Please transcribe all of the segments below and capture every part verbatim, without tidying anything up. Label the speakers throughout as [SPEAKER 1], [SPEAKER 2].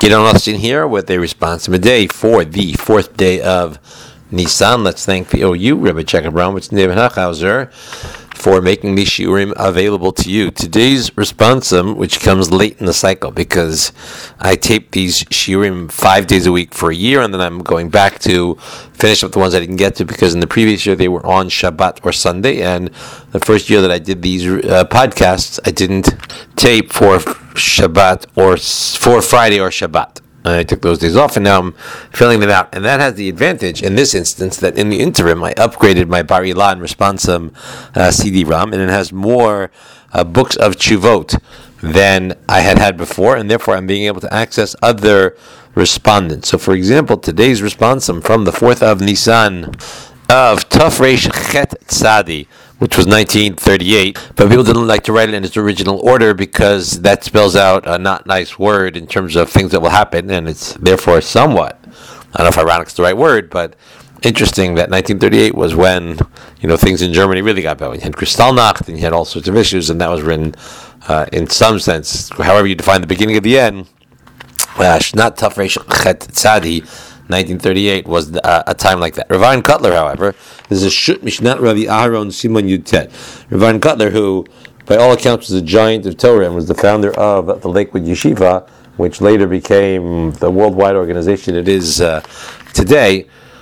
[SPEAKER 1] Gidon Austin here with a response of a day for the fourth day of Nisan. Let's thank the O U, Rabbi Jacob Bromwitz and David Hachhauser, for making these shiurim available to you. Today's responsum, which comes late in the cycle, because I tape these shiurim five days a week for a year, and then I'm going back to finish up the ones I didn't get to, because in the previous year they were on Shabbat or Sunday, and the first year that I did these uh, podcasts, I didn't tape for Shabbat or for Friday or Shabbat. I took those days off, and now I'm filling them out. And that has the advantage, in this instance, that in the interim, I upgraded my Bar Ilan Responsum uh, C D-ROM, and it has more uh, books of Tshuvot than I had had before, and therefore I'm being able to access other respondents. So, for example, today's Responsum from the fourth of Nisan of Taf Reish Chet Tzadi, which was nineteen thirty-eight, but people didn't like to write it in its original order because that spells out a not nice word in terms of things that will happen, and it's therefore somewhat, I don't know if ironic is the right word, but interesting that nineteen thirty-eight was when, you know, things in Germany really got bad. You had Kristallnacht, and you had all sorts of issues, and that was written uh, in some sense, however you define the beginning of the end, uh, not Taf Reish Chet Tzadi, nineteen thirty-eight was uh, a time like that. Ravine Cutler, however, is a Shut Mishnat Ravi Aharon Simon Yudtet. Ravine Cutler, who, by all accounts, was a giant of Torah and was the founder of the Lakewood Yeshiva, which later became the worldwide organization it is uh, today.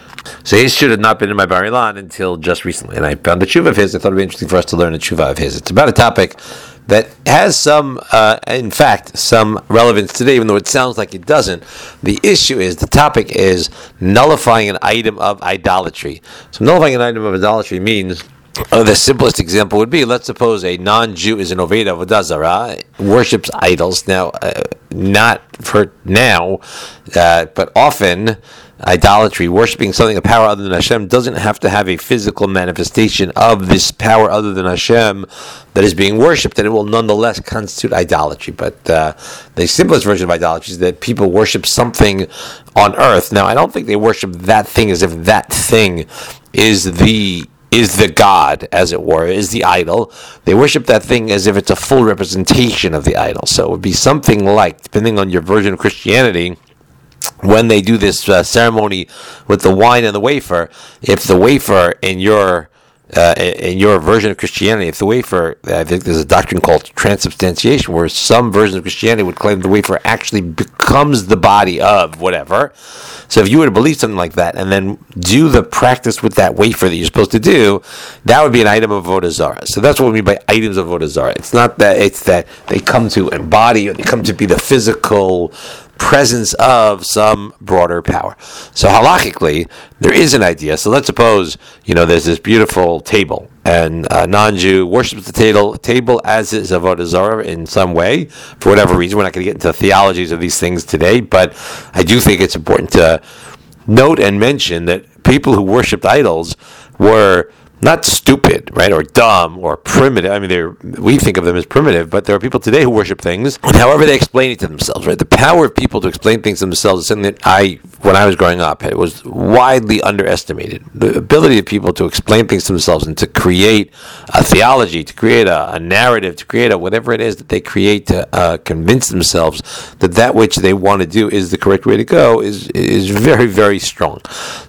[SPEAKER 1] So his should have not been in my Bar Ilan until just recently, and I found a tshuva of his. I thought it would be interesting for us to learn a tshuva of his. It's about a topic that has some, uh, in fact, some relevance today, even though it sounds like it doesn't. The issue is, the topic is nullifying an item of idolatry. So nullifying an item of idolatry means, uh, the simplest example would be, let's suppose a non-Jew is an Oved Avodah Zarah, worships idols. Now, uh, not for now, uh, but often, idolatry, worshipping something of power other than Hashem, doesn't have to have a physical manifestation of this power other than Hashem that is being worshipped, and it will nonetheless constitute idolatry. But uh, the simplest version of idolatry is that people worship something on earth. Now, I don't think they worship that thing as if that thing is the is the God, as it were, is the idol. They worship that thing as if it's a full representation of the idol. So it would be something like, depending on your version of Christianity, when they do this uh, ceremony with the wine and the wafer, if the wafer in your uh, in your version of Christianity, if the wafer, I think there's a doctrine called transubstantiation, where some versions of Christianity would claim the wafer actually becomes the body of whatever. So if you were to believe something like that and then do the practice with that wafer that you're supposed to do, that would be an item of Avodah Zarah. So that's what we mean by items of Avodah Zarah. It's not that it's that they come to embody, or they come to be the physical presence of some broader power. So halachically, there is an idea. So let's suppose, you know, there's this beautiful table, and a non-Jew worships the table, table as is Avodah Zarah in some way, for whatever reason. We're not going to get into the theologies of these things today, but I do think it's important to note and mention that people who worshipped idols were not stupid, right, or dumb, or primitive. I mean, they're, we think of them as primitive, but there are people today who worship things, and however they explain it to themselves, right? The power of people to explain things to themselves is something that I, when I was growing up, it was widely underestimated. The ability of people to explain things to themselves and to create a theology, to create a, a narrative, to create a whatever it is that they create to uh, convince themselves that that which they want to do is the correct way to go is is very, very strong.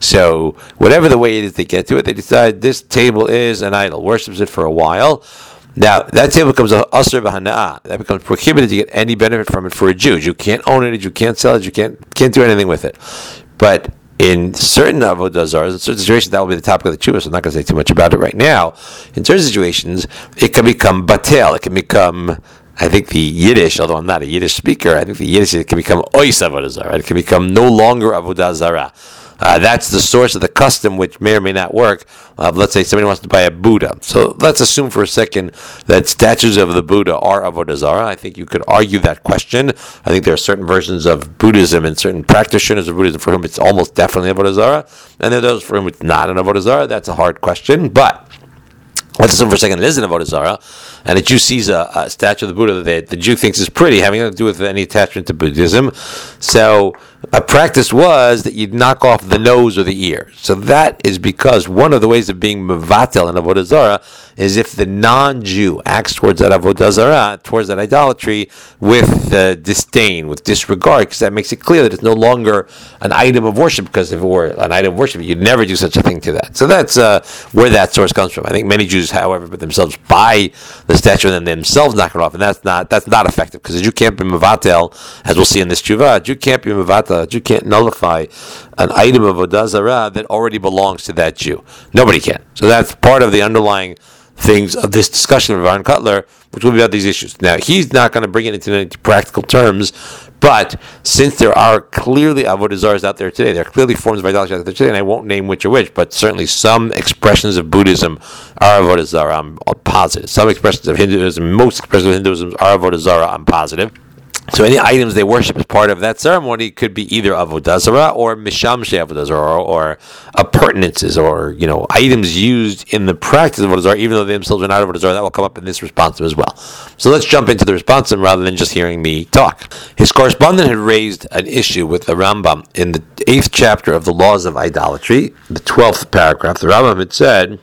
[SPEAKER 1] So whatever the way it is they get to it, they decide this table is an idol, worships it for a while. Now, that table becomes a asur b'hana'ah. That becomes prohibited to get any benefit from it for a Jew. You can't own it, you can't sell it, you can't can't do anything with it. But in certain avodah zarahs, in certain situations, that will be the topic of the tshuva, so I'm not going to say too much about it right now. In certain situations, it can become batel, it can become, I think the Yiddish, although I'm not a Yiddish speaker, I think the Yiddish, it can become ois avodah zarah. It can become no longer avodah zarah. Uh, that's the source of the custom, which may or may not work. Uh, let's say somebody wants to buy a Buddha. So let's assume for a second that statues of the Buddha are Avodah Zarah. I think you could argue that question. I think there are certain versions of Buddhism and certain practitioners of Buddhism for whom it's almost definitely Avodah Zarah, and there are those for whom it's not an Avodah Zarah. That's a hard question, but let's assume for a second it is an Avodah Zarah. and a Jew sees a, a statue of the Buddha that the Jew thinks is pretty, having nothing to do with any attachment to Buddhism. So a practice was that you'd knock off the nose or the ear. So that is because one of the ways of being mevatel in avodah zarah is if the non-Jew acts towards that avodah zarah, towards that idolatry, with uh, disdain, with disregard, because that makes it clear that it's no longer an item of worship. Because if it were an item of worship, you'd never do such a thing to that. So that's uh, where that source comes from. I think many Jews, however, but themselves buy the statue and then themselves knock it off, and that's not that's not effective because a Jew can't be mevatel, as we'll see in this tshuva. A Jew can't be mevatel. A Jew can't nullify an item of avodah zarah that already belongs to that Jew. Nobody can. So that's part of the underlying things of this discussion of Aaron Kotler, which will be about these issues. Now, he's not going to bring it into any practical terms, but since there are clearly avodah zarahs out there today, there are clearly forms of idolatry out there today, and I won't name which are which, but certainly some expressions of Buddhism are avodah zarah, I'm positive. Some expressions of Hinduism, most expressions of Hinduism are avodah zarah, I'm positive. So any items they worship as part of that ceremony could be either avodah zarah or mishamshe avodah zarah, or, or appurtenances, or you know items used in the practice of avodah zarah, even though they themselves are not avodah zarah. That will come up in this responsive as well. So let's jump into the responsive rather than just hearing me talk. His correspondent had raised an issue with the Rambam in the eighth chapter of the Laws of Idolatry, the twelfth paragraph. The Rambam had said,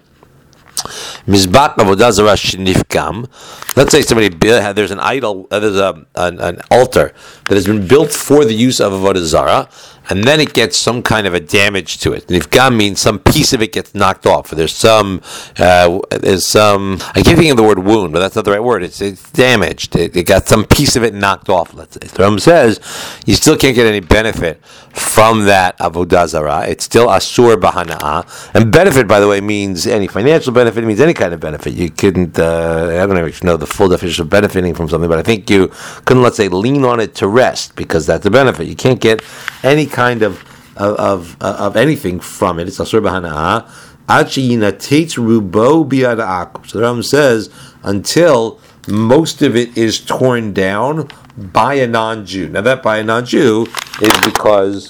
[SPEAKER 1] Mizbach avodah zarah shenifkam. Let's say somebody build, there's an idol, uh, there's a an, an altar that has been built for the use of avodah zarah, and then it gets some kind of a damage to it. Nifkam means some piece of it gets knocked off. Or there's some, uh, there's some. I keep thinking of the word wound, but that's not the right word. It's it's damaged. It, it got some piece of it knocked off. Let's say. The Rambam says you still can't get any benefit from that avodah zarah. It's still asur b'hana'ah. And benefit, by the way, means any financial benefit. It means any kind of benefit. You couldn't. Uh, I don't even know the full definition of benefiting from something, but I think you couldn't, let's say, lean on it to rest because that's a benefit. You can't get any kind of of of, of anything from it. It's asur b'hana'ah. Achi yinatetz rubo biyad ha'akum. So the Rambam says until most of it is torn down by a non-Jew. Now that by a non-Jew is because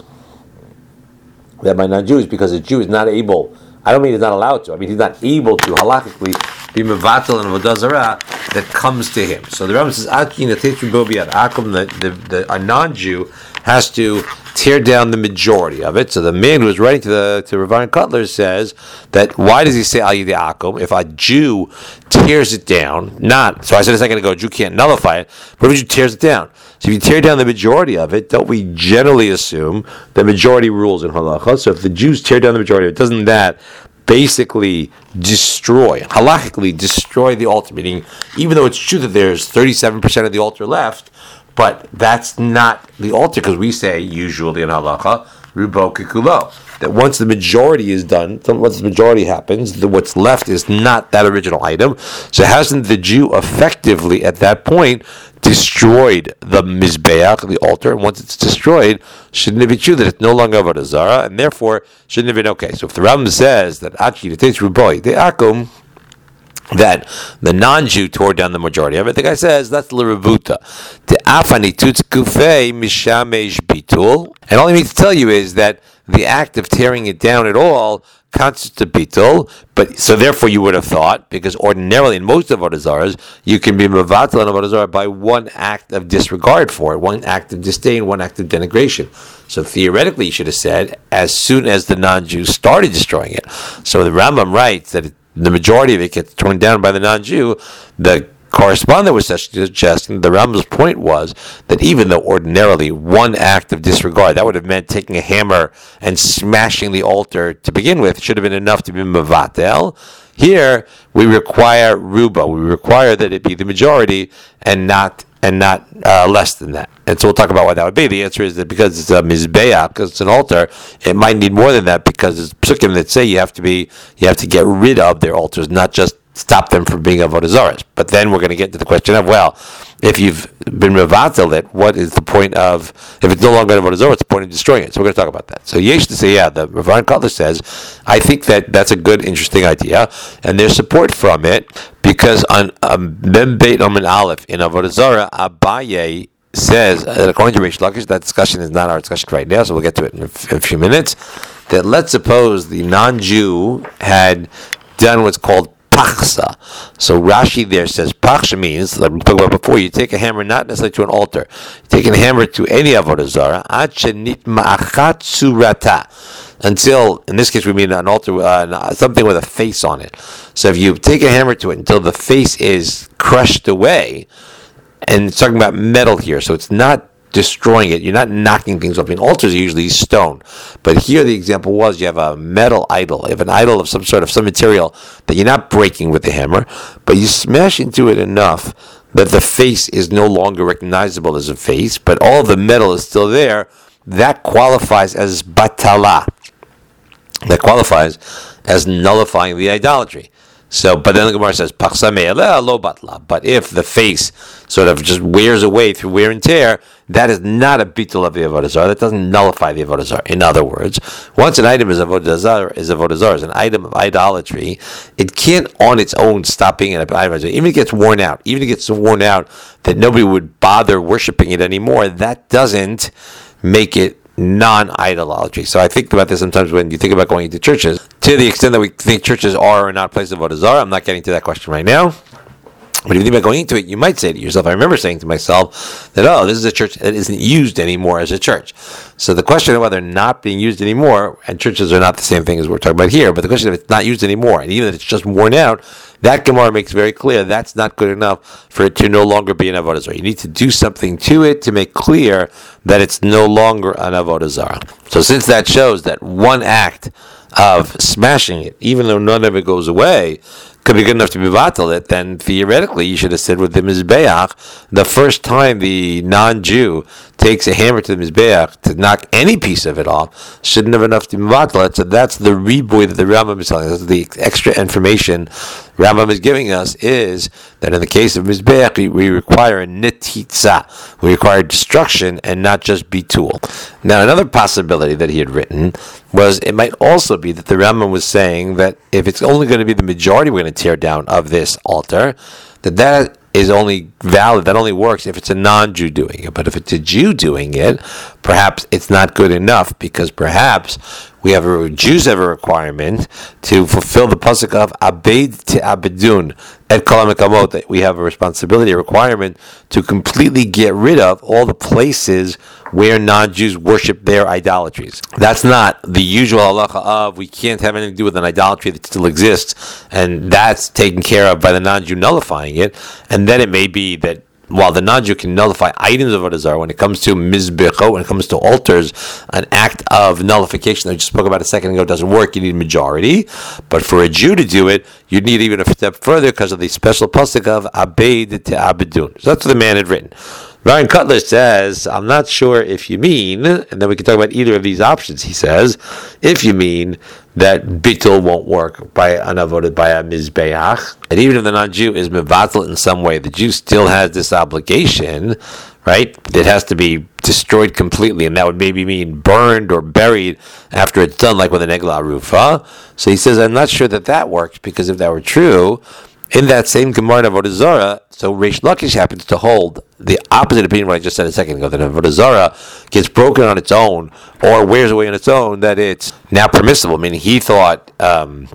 [SPEAKER 1] that by non-Jew is because a Jew is not able. I don't mean he's not allowed to. I mean he's not able to halakhically be mevatel and avodah zarah that comes to him. So the Rambam says Achi yinatetz rubo biyad ha'akum. The the a non-Jew has to tear down the majority of it. So the man who was writing to the to Rav Aaron Kotler says that why does he say al yidei akum? If a Jew tears it down, not so I said a second ago, a Jew can't nullify it, but if a Jew tears it down. So if you tear down the majority of it, don't we generally assume the majority rules in halacha? So if the Jews tear down the majority of it, doesn't that basically destroy, halachically destroy the altar? Meaning, even though it's true that there's thirty-seven percent of the altar left, but that's not the altar, because we say usually in halacha, rubo kikulo, that once the majority is done, once the majority happens, the, what's left is not that original item. So hasn't the Jew effectively at that point destroyed the mizbeach, the altar? And once it's destroyed, shouldn't it be true that it's no longer avodah zarah, and therefore shouldn't it have been okay? So if the Rambam says that achi yinatetz rubo biyad ha'akum, that the non-Jew tore down the majority of it, the guy says that's l'revuta. The afani tutz kufei mishamesh bitul, and all he means to tell you is that the act of tearing it down at all constitutes a bitul. But so therefore, you would have thought, because ordinarily in most of avodah zarahs, you can be mevatel on avodah zarah by one act of disregard for it, one act of disdain, one act of denigration. So theoretically, you should have said as soon as the non-Jew started destroying it. So the Rambam writes that it, the majority of it gets torn down by the non-Jew. The correspondent was suggesting the Rambam's point was that even though ordinarily one act of disregard, that would have meant taking a hammer and smashing the altar to begin with, should have been enough to be mevatel. Here we require ruba. We require that it be the majority and not and not uh, less than that. And so we'll talk about why that would be. The answer is that because it's a mizbeach, because it's an altar, it might need more than that, because it's psukim that say you have to be, you have to get rid of their altars, not just stop them from being avodah zarah. But then we're going to get to the question of, well, if you've been mevatel it, what is the point of, if it's no longer avodah zarah, what's the point of destroying it? So we're going to talk about that. So Yesh to say, yeah, the Rav Aaron Kotler says, I think that that's a good, interesting idea, and there's support from it, because on Mem Beit Omen Aleph in avodah zarah, Abaye says that according to Reish Lakish, that discussion is not our discussion right now, so we'll get to it in a, f- in a few minutes, that let's suppose the non-Jew had done what's called pachsa. So Rashi there says pachsa means, like we talked about before, you take a hammer not necessarily to an altar, you take a hammer to any avodah zarah, ad shenit ma'achat surata, until, in this case we mean an altar, uh, something with a face on it. So if you take a hammer to it until the face is crushed away, and it's talking about metal here, so it's not destroying it, you're not knocking things off. I mean, altars are usually stone, but here the example was you have a metal idol, you have an idol of some sort of some material that you're not breaking with the hammer, but you smash into it enough that the face is no longer recognizable as a face, but all of the metal is still there. That qualifies as batala. That qualifies as nullifying the idolatry. So, but then the Gemara says, Pachsa me'eleh lo batla. But if the face sort of just wears away through wear and tear, that is not a bitul of the avodah zarah. That doesn't nullify the avodah zarah. In other words, once an item is avodah zarah, is avodah zarah, is an item of idolatry, it can't on its own stop being an item of idolatry. Even if it gets worn out, even if it gets so worn out that nobody would bother worshiping it anymore, that doesn't make it non-idolatry. So I think about this sometimes when you think about going into churches, to the extent that we think churches are or not places of avodah zarah. I'm not getting to that question right now. But if you think about going into it, you might say to yourself, I remember saying to myself that, oh, this is a church that isn't used anymore as a church. So the question of whether not being used anymore, and churches are not the same thing as we're talking about here, but the question of it's not used anymore, and even if it's just worn out, that Gemara makes very clear that's not good enough for it to no longer be an avodah zarah. You need to do something to it to make clear that it's no longer an avodah zarah. So since that shows that one act of smashing it, even though none of it goes away, could be good enough to be vatal it, then theoretically you should have said with the Mizbeach, the first time the non-Jew takes a hammer to the Mizbeach to knock any piece of it off, shouldn't have enough to be vatal it. So that's the reboy that the Rambam is telling us. The extra information Rambam is giving us is that in the case of Mizbeach, we, we require a netitza. We require destruction and not just bitul. Now, another possibility that he had written was it might also be that the Rambam was saying that if it's only going to be the majority we're going to tear down of this altar, that that is only valid, that only works if it's a non-Jew doing it. But if it's a Jew doing it, perhaps it's not good enough, because perhaps we have a Jews have a requirement to fulfill the pasuk of Abed to Abedun at Kol HaMekamot, that we have a responsibility, a requirement to completely get rid of all the places where non-Jews worship their idolatries. That's not the usual halacha of we can't have anything to do with an idolatry that still exists, and that's taken care of by the non-Jew nullifying it. And then it may be that while the non-Jew can nullify items of avodah zarah, when it comes to mizbecho, when it comes to altars, an act of nullification that I just spoke about a second ago doesn't work. You need majority. But for a Jew to do it, you need even a step further because of the special pasuk of abed to abedun. So that's what the man had written. Ryan Cutler says, I'm not sure if you mean, and then we can talk about either of these options, he says, if you mean that bittul won't work by an avodah, by a mizbeach, and even if the non-Jew is mevatel in some way, the Jew still has this obligation, right? It has to be destroyed completely, and that would maybe mean burned or buried after it's done, like with an egla arufa. So he says, I'm not sure that that works, because if that were true, in that same Gemara of Avodah Zarah, so Reish Lakish happens to hold the opposite opinion what I just said a second ago, that Avodah Zarah gets broken on its own or wears away on its own, that it's now permissible. Meaning he thought um,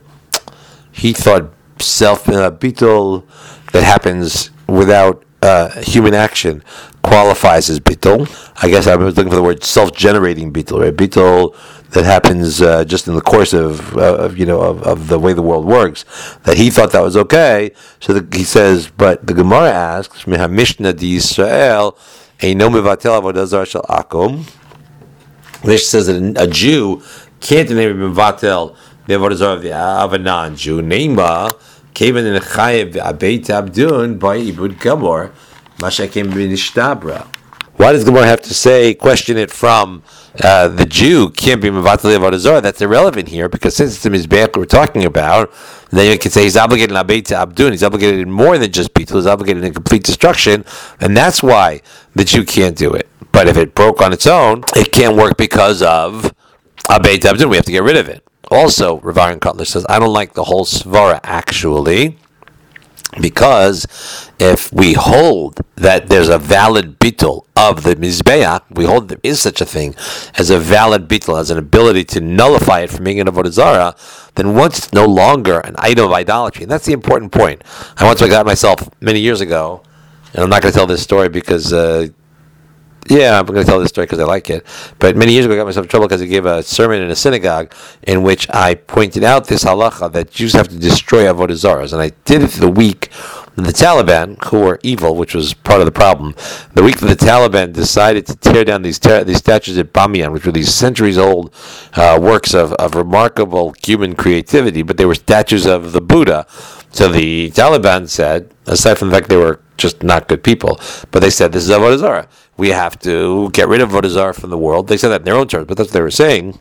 [SPEAKER 1] he thought self uh, bittul that happens without uh, human action qualifies as bittul. I guess I was looking for the word self-generating bittul, right? Bittul that happens uh, just in the course of, uh, of you know of, of the way the world works. That he thought that was okay. So the, he says, but the Gemara asks, Mishnah di Yisrael eino mevatel avodah zarah shel akum. Mishnah says that a Jew can't name mevatel the avodah zarah of, the, of a non-Jew. Neima kevan in chayev abeit abdun by ibud gamor mashakem b'nishtabra. Why does Gemara have to say, question it from uh, the Jew can't be mevatel avodah zarah? That's irrelevant here, because since it's the mizbeach we're talking about, then you can say he's obligated in abeit abdun. He's obligated in more than just bittul. He's obligated in complete destruction, and that's why the Jew can't do it. But if it broke on its own, it can't work because of abeit abdun. We have to get rid of it. Also, Rav Aaron Cutler says, I don't like the whole svara actually. Because if we hold that there's a valid bittul of the Mizbeach, we hold there is such a thing as a valid bittul, as an ability to nullify it from being an Avodah Zarah, then once it's no longer an item of idolatry, and that's the important point. I once I got myself many years ago, and I'm not going to tell this story because, uh, yeah, I'm going to tell this story because I like it, but many years ago I got myself in trouble because I gave a sermon in a synagogue in which I pointed out this halacha that Jews have to destroy Avodah Zarahs, and I did it the week the Taliban, who were evil, which was part of the problem, the week that the Taliban decided to tear down these ter- these statues at Bamiyan, which were these centuries-old uh, works of, of remarkable human creativity, but they were statues of the Buddha. So the Taliban said, aside from the fact they were just not good people, but they said, this is Avodah Zarah. We have to get rid of Avodah Zarah from the world. They said that in their own terms, but that's what they were saying.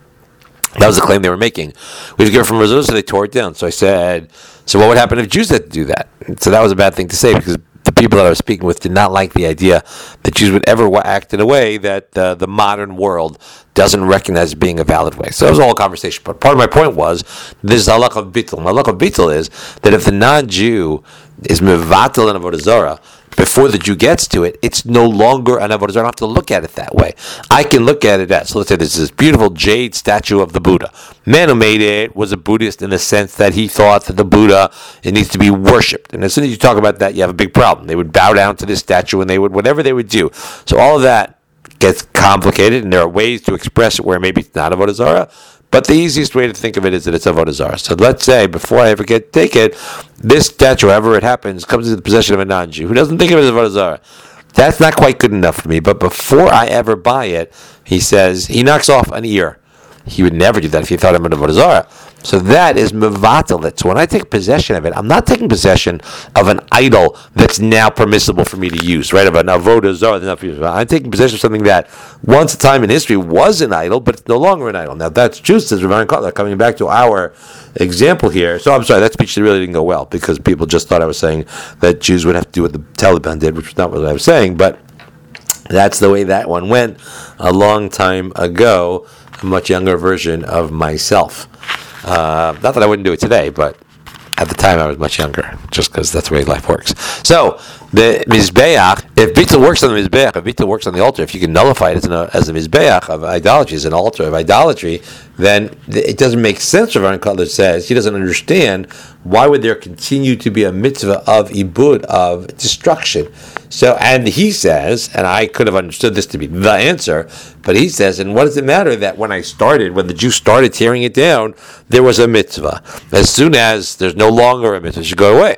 [SPEAKER 1] That was the claim they were making. We have to get it from Avodah, so they tore it down. So I said, so what would happen if Jews had to do that? So that was a bad thing to say because the people that I was speaking with did not like the idea that Jews would ever act in a way that uh, the modern world doesn't recognize as being a valid way. So that was a whole conversation. But part of my point was, this halakha of bittul. Halakha of bittul is that if the non-Jew is mevatel in Avodah Zarah, before the Jew gets to it, it's no longer an Avodah Zarah. I don't have to look at it that way. I can look at it as, so let's say there's this beautiful jade statue of the Buddha. Man who made it was a Buddhist in the sense that he thought that the Buddha, it needs to be worshipped. And as soon as you talk about that, you have a big problem. They would bow down to this statue and they would, whatever they would do. So all of that gets complicated, and there are ways to express it where maybe it's not Avodah Zarah. But the easiest way to think of it is that it's Avodah Zarah. So let's say, before I ever get take it, this statue, however it happens, comes into the possession of a non-Jew who doesn't think of it as Avodah Zarah. That's not quite good enough for me. But before I ever buy it, he says, he knocks off an ear. He would never do that if he thought I'm an Avodah Zarah. So that is mevatel it. So when I take possession of it, I'm not taking possession of an idol that's now permissible for me to use, right? Of an avodah zarah. I'm taking possession of something that once a time in history was an idol, but it's no longer an idol. Now that's true, says Rav Aaron Kotler, coming back to our example here. So I'm sorry, that speech really didn't go well because people just thought I was saying that Jews would have to do what the Taliban did, which was not what I was saying, but that's the way that one went a long time ago, a much younger version of myself. Uh, not that I wouldn't do it today, but at the time I was much younger, just because that's the way life works. So, the Mizbeach, if bittul works on the Mizbeach, if bittul works on the altar, if you can nullify it as, an, as a Mizbeach of idolatry, as an altar of idolatry, then it doesn't make sense, Rav Aaron Kotler says. He doesn't understand why would there continue to be a mitzvah of ibud, of destruction. So, and he says, and I could have understood this to be the answer, but he says, and what does it matter that when I started, when the Jews started tearing it down, there was a mitzvah. As soon as there's no longer a mitzvah, it should go away.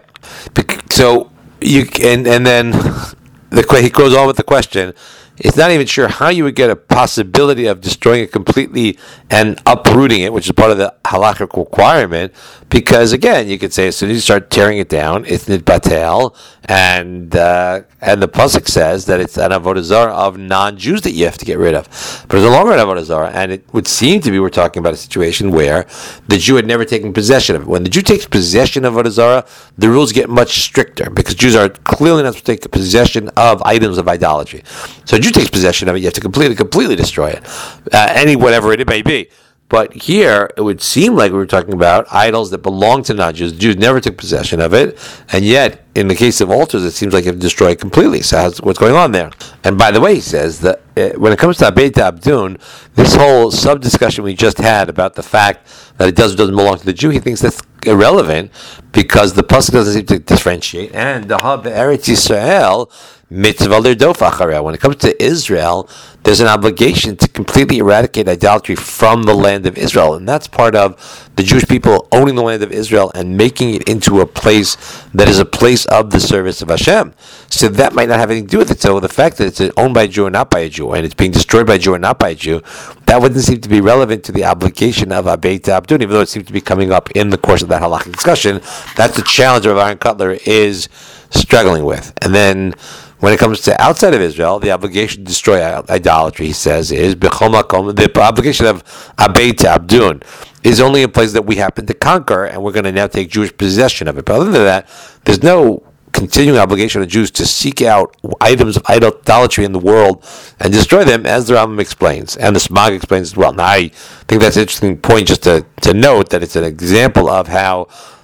[SPEAKER 1] So, you and and then the, he goes on with the question. It's not even sure how you would get a possibility of destroying it completely and uprooting it, which is part of the halakhic requirement, because again, you could say as soon as you start tearing it down, it's nitbatel, and uh, and the pasuk says that it's an avodah zarah of non-Jews that you have to get rid of. But it's no longer an avodah zarah, and it would seem to be we're talking about a situation where the Jew had never taken possession of it. When the Jew takes possession of avodah zarah, the rules get much stricter because Jews are clearly not supposed to take possession of items of idolatry. So Jew takes possession of it, you have to completely, completely destroy it, uh, any whatever it may be. But here, it would seem like we were talking about idols that belong to non-Jews. Jews never took possession of it, and yet, in the case of altars, it seems like you have to destroy it completely. So how's, what's going on there? And by the way, he says that uh, when it comes to Abed Abdun, this whole sub-discussion we just had about the fact that it does or doesn't belong to the Jew, he thinks that's irrelevant because the pasuk doesn't seem to differentiate, and the Hab Eretz Yisrael mitzvah l'rdof achareh. When it comes to Israel, there's an obligation to completely eradicate idolatry from the land of Israel, and that's part of the Jewish people owning the land of Israel and making it into a place that is a place of the service of Hashem. So that might not have anything to do with it. So the fact that it's owned by a Jew or not by a Jew, and it's being destroyed by a Jew or not by a Jew, that wouldn't seem to be relevant to the obligation of Abed Abdun, even though it seems to be coming up in the course of that halakhic discussion. That's the challenge of Rav Aaron Kotler is struggling with. And then when it comes to outside of Israel, the obligation to destroy idolatry, he says, is b'chol makom. The obligation of Abed Abdun is only in places that we happen to conquer, and we're going to now take Jewish possession of it. But other than that, there's no continuing obligation of Jews to seek out items of idolatry in the world and destroy them, as the Rambam explains, and the Smag explains as well. Now, I think that's an interesting point just to, to note that it's an example of how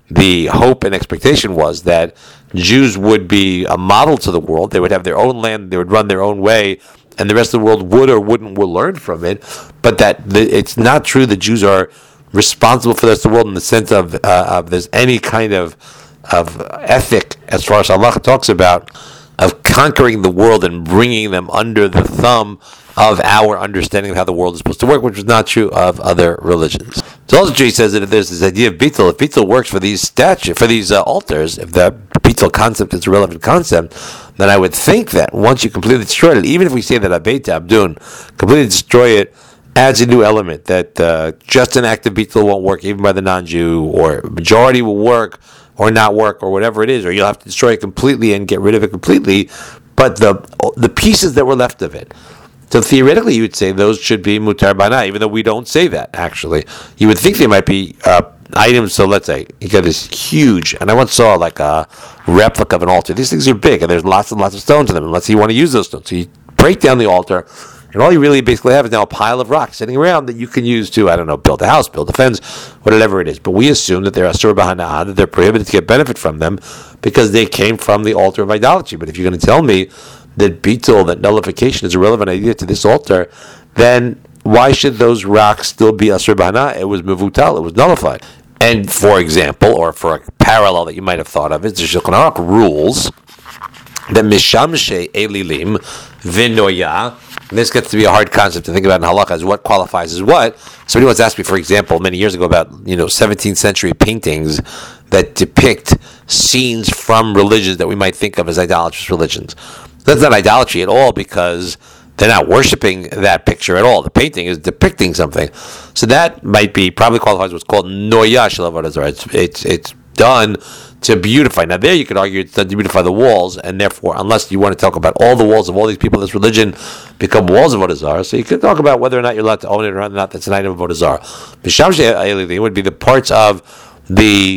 [SPEAKER 1] the hope and expectation was that Jews would be a model to the world. They would have their own land. They would run their own way, and the rest of the world would or wouldn't will learn from it. But that the, it's not true that Jews are responsible for the rest of the world in the sense of, uh, of there's any kind of of ethic, as far as Allah talks about, of conquering the world and bringing them under the thumb of our understanding of how the world is supposed to work, which is not true of other religions. So also true, he says that if there's this idea of Bitul, if Bitul works for these statues, for these uh, altars, if the Bitul concept is a relevant concept, then I would think that once you completely destroy it, even if we say that Abeit Abdun, completely destroy it, adds a new element, that uh, just an act of Bitul won't work even by the non-Jew, or majority will work, or not work, or whatever it is, or you'll have to destroy it completely and get rid of it completely, but the the pieces that were left of it, so theoretically, you would say those should be mutar bana, even though we don't say that, actually. You would think they might be uh, items, so let's say, you got this huge, and I once saw like a replica of an altar. These things are big, and there's lots and lots of stones in them, and let's say you want to use those stones. So you break down the altar, and all you really basically have is now a pile of rocks sitting around that you can use to, I don't know, build a house, build a fence, whatever it is. But we assume that they're asur b'hana'ah, that they're prohibited to get benefit from them, because they came from the altar of idolatry. But if you're going to tell me that bitul, that nullification, is a relevant idea to this altar, then why should those rocks still be asur b'hana'ah? It was mevutal, it was nullified. And for example, or for a parallel that you might have thought of, is the Shulchan Aruch rules that mishamshe elilim v'noya. This gets to be a hard concept to think about in halakha, as what qualifies as what. Somebody once asked me, for example, many years ago, about you know seventeenth century paintings that depict scenes from religions that we might think of as idolatrous religions. That's not idolatry at all, because they're not worshiping that picture at all. The painting is depicting something. So that might be, probably qualifies what's called noya shel avodah zarah. It's, it's, it's done to beautify. Now there you could argue it's done to beautify the walls, and therefore, unless you want to talk about all the walls of all these people in this religion become walls of avodah zarah, so you could talk about whether or not you're allowed to own it or not that's an item of avodah zarah. Mishamshe would be the parts of the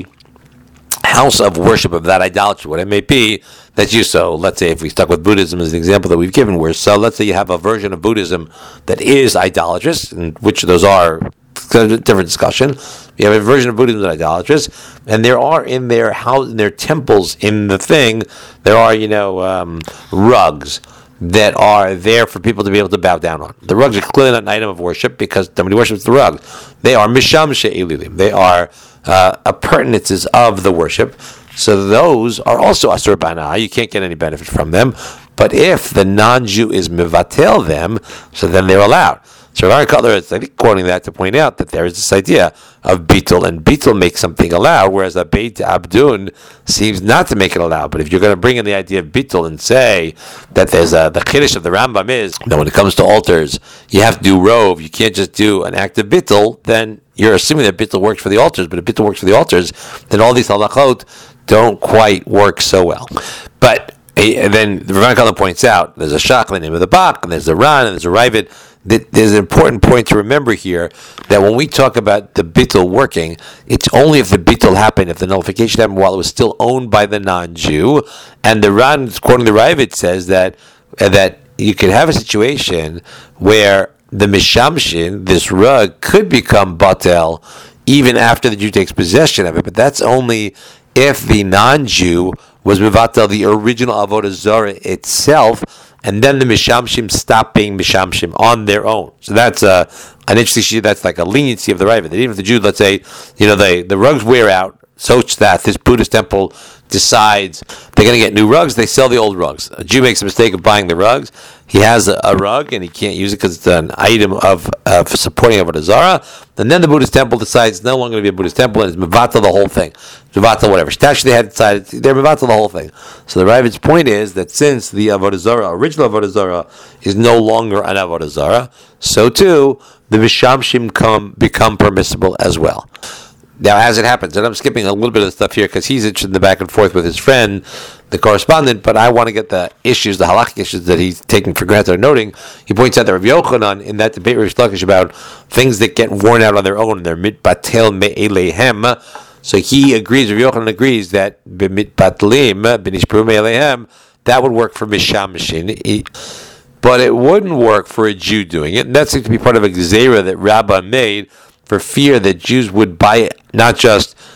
[SPEAKER 1] house of worship of that idolatry, what it may be, that's you. So let's say if we stuck with Buddhism as an example that we've given, where so let's say you have a version of Buddhism that is idolatrous, and which those are a different discussion. You have a version of Buddhism that is idolatrous, and there are in their house, in their temples, in the thing, there are you know um, rugs that are there for people to be able to bow down on. The rugs are clearly not an item of worship because somebody worships the rug. They are mishamshe elilim. They are uh, appurtenances of the worship. So those are also asur b'hana'ah. You can't get any benefit from them. But if the non-Jew is mevatel them, so then they're allowed. So Rabbi Cutler is, I think, quoting that to point out that there is this idea of bitul, and bitul makes something allowed, whereas Abeit Abdun seems not to make it allowed. But if you're going to bring in the idea of bitul and say that there's a, the chiddush of the Rambam is that when it comes to altars, you have to do rove, you can't just do an act of bitul, then you're assuming that bitul works for the altars. But if bitul works for the altars, then all these halachot don't quite work so well. But and then Rabbi Cutler points out there's a shach, the name of the bach, and there's a ran, and there's a rivet. There's an important point to remember here, that when we talk about the bitul working, it's only if the bitul happened, if the nullification happened while it was still owned by the non-Jew. And the Ran, quoting the Ravid, says that uh, that you could have a situation where the mishamshin, this rug, could become batel even after the Jew takes possession of it, but that's only if the non-Jew was mevatel the original avodah zarah itself, and then the mishamshim stop being mishamshim on their own. So that's uh, an interesting. That's like a leniency of the Ravid. That even if the Jew, let's say, you know, they the rugs wear out, such that this Buddhist temple decides they're going to get new rugs, they sell the old rugs. A Jew makes a mistake of buying the rugs. He has a, a rug and he can't use it because it's an item of, of supporting avodah zarah. And then the Buddhist temple decides it's no longer going to be a Buddhist temple and it's mevatel the whole thing. Mevatel whatever statue they had decided, they're mevatel the whole thing. So the Ravid's point is that since the avodah zarah, original avodah zarah, is no longer an avodah zarah, so too the mishamshim come become permissible as well. Now, as it happens, and I'm skipping a little bit of the stuff here because he's interested in the back and forth with his friend, the correspondent, but I want to get the issues, the halakhic issues that he's taking for granted or noting. He points out that Rav Yochanan, in that debate with Rish Lakish about things that get worn out on their own, they're mitbatel me'elehem. So he agrees, Rav Yochanan agrees that mitbatlim, b'nishpru me'elehem, that would work for mishamshin. But it wouldn't work for a Jew doing it. And that seems to be part of a gzeira that Rabbah made, for fear that Jews would buy it, not just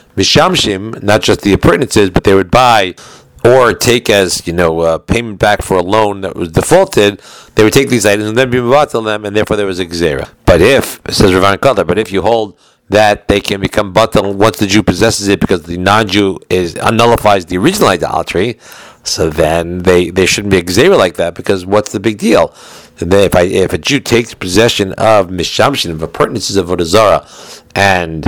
[SPEAKER 1] mishamshim, not just the appurtenances, but they would buy or take as, you know, uh, payment back for a loan that was defaulted. They would take these items and then be mevatel them, and therefore there was a gzera. But if, says Rav Kotler, but if you hold that they can become batel once the Jew possesses it because the non-Jew is nullifies the original idolatry, so then they, they shouldn't be a gzera like that, because what's the big deal? They, if I, if a Jew takes possession of mishamshin, of appurtenances of Avodah Zarah, and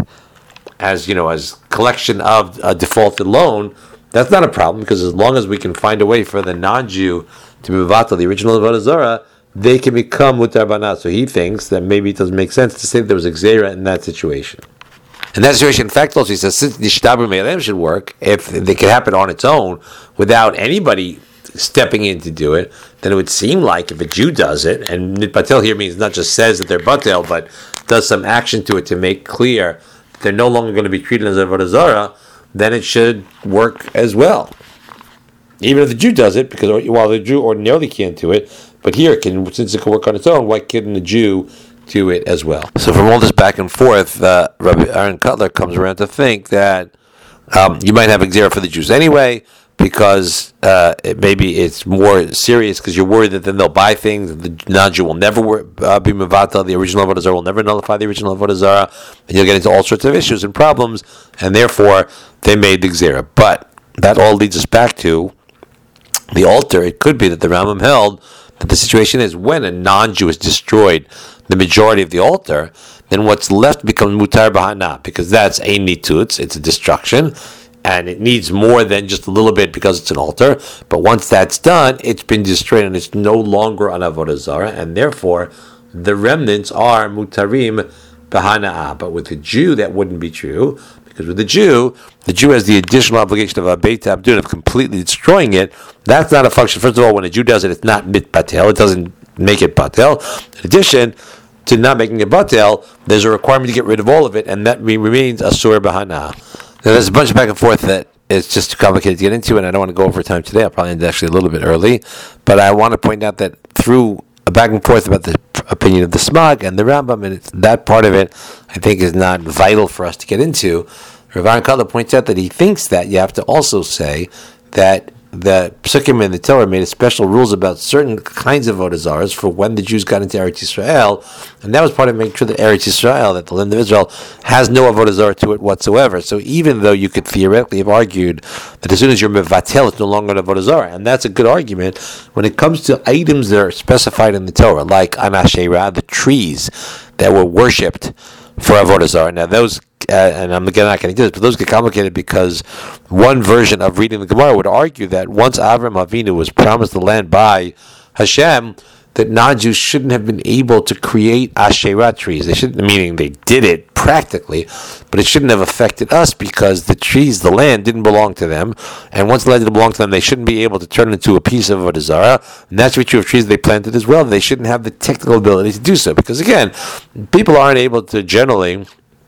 [SPEAKER 1] as, you know, as collection of a defaulted loan, that's not a problem, because as long as we can find a way for the non-Jew to be mevatel the original Avodah Zarah, they can become mutar banah. So he thinks that maybe it doesn't make sense to say that there was a gzera in that situation. In that situation, in fact, also he says, since the shtabur me'alem should work, if it can happen on its own without anybody stepping in to do it, then it would seem like if a Jew does it, and mitbatel here means not just says that they're batel, but does some action to it to make clear that they're no longer going to be treated as avodah zarah, then it should work as well. Even if the Jew does it, because while the Jew ordinarily can't do it, but here, it can, since it can work on its own, why couldn't the Jew do it as well? So from all this back and forth, uh, Rabbi Aaron Kotler comes around to think that um, you might have a gzera for the Jews anyway, because uh, it, maybe it's more serious because you're worried that then they'll buy things, and the non-Jew will never uh, be mevatel, the original Avodah Zarah will never nullify the original Avodah Zarah, and you'll get into all sorts of issues and problems, and therefore they made the gzera. But that all leads us back to the altar. It could be that the Rambam held that the situation is when a non-Jew has destroyed the majority of the altar, then what's left becomes mutar b'hana, because that's a nitutz, it's a destruction, and it needs more than just a little bit because it's an altar. But once that's done, it's been destroyed and it's no longer an avodah zarah, and therefore the remnants are mutarim b'hana'ah. But with the Jew, that wouldn't be true, because with the Jew, the Jew has the additional obligation of a beit abdun, of completely destroying it. That's not a function. First of all, when a Jew does it, it's not mit batel. It doesn't make it batel. In addition to not making it batel, there's a requirement to get rid of all of it, and that remains asur b'hana'ah. Now, there's a bunch of back and forth that it's just too complicated to get into, and I don't want to go over time today. I'll probably end actually a little bit early, but I want to point out that through a back and forth about the opinion of the Smag and the Rambam, and it's, that part of it, I think, is not vital for us to get into. Rav Aaron Kotler points out that he thinks that you have to also say that the Psukim and the Torah made special rules about certain kinds of avodah zarahs for when the Jews got into Eretz Yisrael, and that was part of making sure that Eretz Yisrael, that the land of Israel, has no avodah zarah to it whatsoever. So even though you could theoretically have argued that as soon as you're mevatel, it's no longer an avodah zarah, and that's a good argument when it comes to items that are specified in the Torah, like Anasherah, the trees that were worshipped for avodah zarah. Now those, uh, and I'm again not getting into this, but those get complicated because one version of reading the Gemara would argue that once Avram Avinu was promised the land by Hashem, that non-Jews shouldn't have been able to create Asherah trees. They shouldn't, meaning they did it practically, but it shouldn't have affected us because the trees, the land, didn't belong to them. And once the land didn't belong to them, they shouldn't be able to turn it into a piece of avodah zarah. And that's true of trees they planted as well. They shouldn't have the technical ability to do so because, again, people aren't able to generally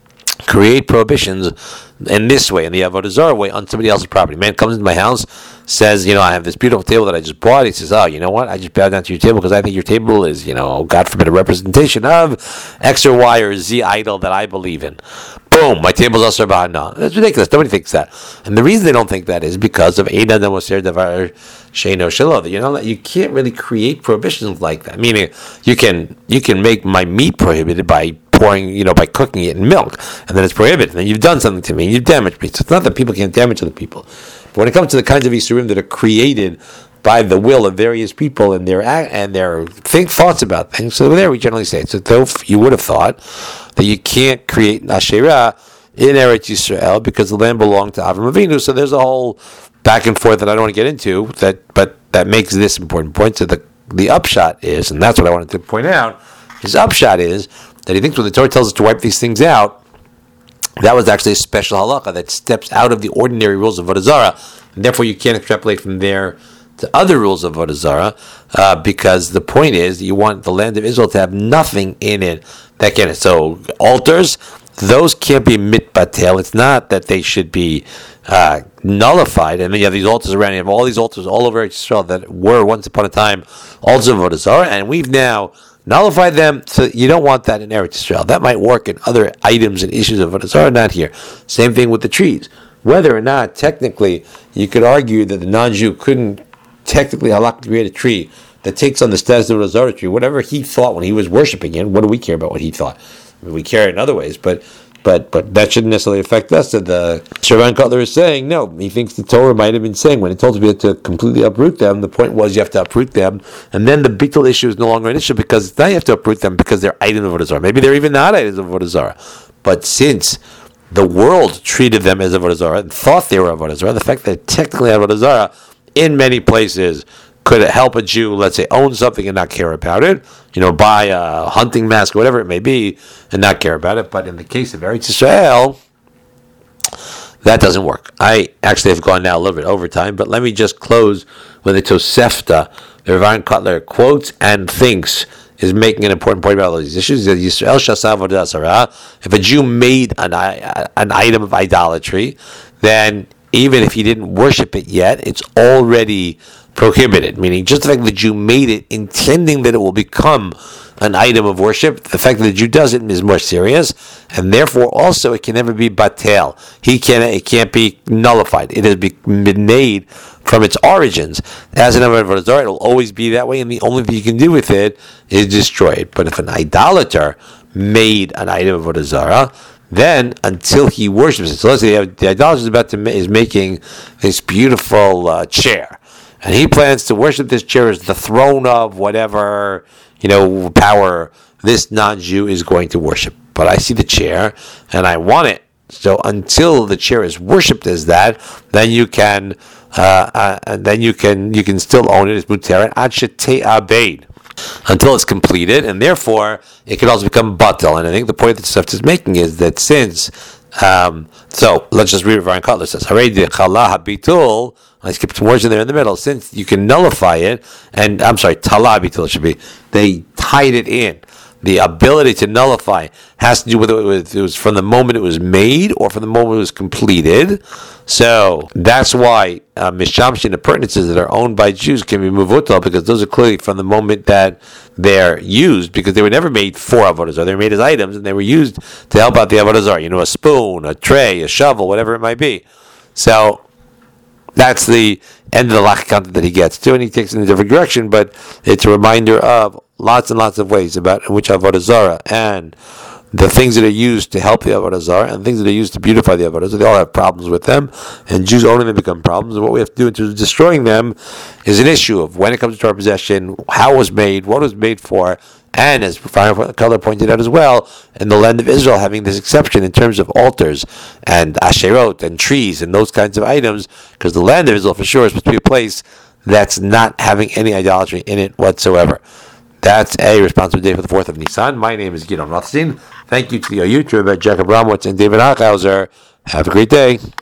[SPEAKER 1] create prohibitions in this way, in the avodah zarah way, on somebody else's property. Man comes into my house, says, you know, I have this beautiful table that I just bought. He says, oh, you know what? I just bowed down to your table because I think your table is, you know, God forbid, a representation of X or Y or Z idol that I believe in. Boom, my table's also bad. No, that's ridiculous. Nobody thinks that. And the reason they don't think that is because of Ein Adam Oser Davar Sheino Shelo. You know, you can't really create prohibitions like that. Meaning, you can you can make my meat prohibited by pouring, you know, by cooking it in milk, and then it's prohibited. And then you've done something to me, and you've damaged me. So it's not that people can't damage other people. But when it comes to the kinds of Yisurim that are created by the will of various people and their and their think thoughts about things, so there we generally say it. So though you would have thought that you can't create Asherah in Eretz Yisrael because the land belonged to Avram Avinu. So there's a whole back and forth that I don't want to get into. That, but that makes this important point. So the the upshot is, and that's what I wanted to point out. His upshot is that he thinks when the Torah tells us to wipe these things out, that was actually a special halacha that steps out of the ordinary rules of avodah zarah, and therefore you can't extrapolate from there to other rules of avodah zarah, uh, because the point is you want the land of Israel to have nothing in it that can. So altars, those can't be mitbatel. It's not that they should be uh, nullified. And then you have these altars around. You have all these altars all over Israel that were once upon a time altars of avodah zarah, and we've now nullify them. So you don't want that in Eretz Yisrael. That might work in other items and issues of Avodah Zarah, not here. Same thing with the trees. Whether or not technically you could argue that the non-Jew couldn't technically halakha create a tree that takes on the status of a Zarah tree, whatever he thought when he was worshiping it. What do we care about what he thought? I mean, we care in other ways, but but but that shouldn't necessarily affect us. That the Shaban Kotler is saying no. He thinks the Torah might have been saying when it told you to completely uproot them. The point was you have to uproot them, and then the bittul issue is no longer an issue because now you have to uproot them because they're items of Avodah Zarah. Maybe they're even not items of Avodah Zarah, but since the world treated them as Avodah Zarah and thought they were Avodah Zarah, the fact that technically Avodah Zarah in many places could help a Jew, let's say, own something and not care about it, you know, buy a hunting mask or whatever it may be and not care about it. But in the case of Eretz Yisrael, that doesn't work. I actually have gone now a little bit over time, but let me just close with a Tosefta. The Rav Kotler quotes and thinks is making an important point about all these issues. Yisrael shasa avodah zarah. If a Jew made an, an item of idolatry, then even if he didn't worship it yet, it's already prohibited. Meaning, just the fact that the Jew made it, intending that it will become an item of worship, the fact that the Jew does it is more serious, and therefore also it can never be batel. He can it can't be nullified. It has been made from its origins as an avodah zarah. It will always be that way, and the only thing you can do with it is destroy it. But if an idolater made an item of avodah zarah, then until he worships it, so let's say the idolater is about to ma- is making this beautiful uh, chair, and he plans to worship this chair as the throne of whatever, you know, power this non-Jew is going to worship. But I see the chair and I want it. So until the chair is worshipped as that, then you can, uh, uh, and then you can, you can still own it as muteret ad shetei abed until it's completed, and therefore it can also become batel. And I think the point that Tosefta is making is that since, um, so let's just read what Rav Kotler says. Harei chala habitul. I skipped some words in there in the middle. Since you can nullify it, and I'm sorry, tala habitul should be. They tied it in. The ability to nullify has to do with it was from the moment it was made or from the moment it was completed. So that's why uh, mishamshin appurtenances that are owned by Jews can be muvutal, because those are clearly from the moment that they're used, because they were never made for avodah zarah. They were made as items and they were used to help out the avodah zarah. You know, a spoon, a tray, a shovel, whatever it might be. So that's the end of the lach that he gets to, and he takes it in a different direction, but it's a reminder of lots and lots of ways about in which avodah zarah and the things that are used to help the avodah zarah and things that are used to beautify the avodah zarah, they all have problems with them, and Jews owning them become problems. And what we have to do in terms of destroying them is an issue of when it comes to our possession, how it was made, what it was made for, and as Rav Kotler pointed out as well, in the land of Israel having this exception in terms of altars and asherot and trees and those kinds of items, because the land of Israel for sure is supposed to be a place that's not having any idolatry in it whatsoever. That's a responsible day for the fourth of Nisan. My name is Gidon Rothstein. Thank you to the O U, to Rabbi Jacob Ramowitz and David Hochhauser. Have a great day.